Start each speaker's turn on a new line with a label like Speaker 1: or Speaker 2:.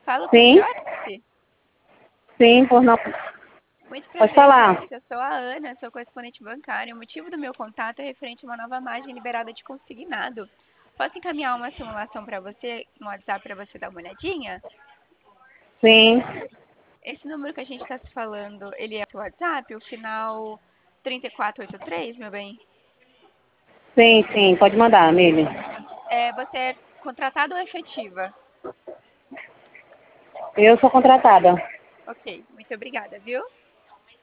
Speaker 1: Falo com
Speaker 2: Sim,
Speaker 1: Joyce?
Speaker 2: sim, por não.
Speaker 1: Muito
Speaker 2: Pode
Speaker 1: prazer,
Speaker 2: falar.
Speaker 1: Joyce. Eu sou a Ana, sou correspondente bancária. O motivo do meu contato é referente a uma nova margem liberada de consignado. Posso encaminhar uma simulação para você no WhatsApp para você dar uma olhadinha?
Speaker 2: Sim,
Speaker 1: Esse número que a gente está se falando, ele é o WhatsApp, o final 3483, meu bem?
Speaker 2: sim, pode mandar nele.
Speaker 1: Você é contratado ou efetiva?
Speaker 2: Eu sou contratada.
Speaker 1: Ok, muito obrigada, viu?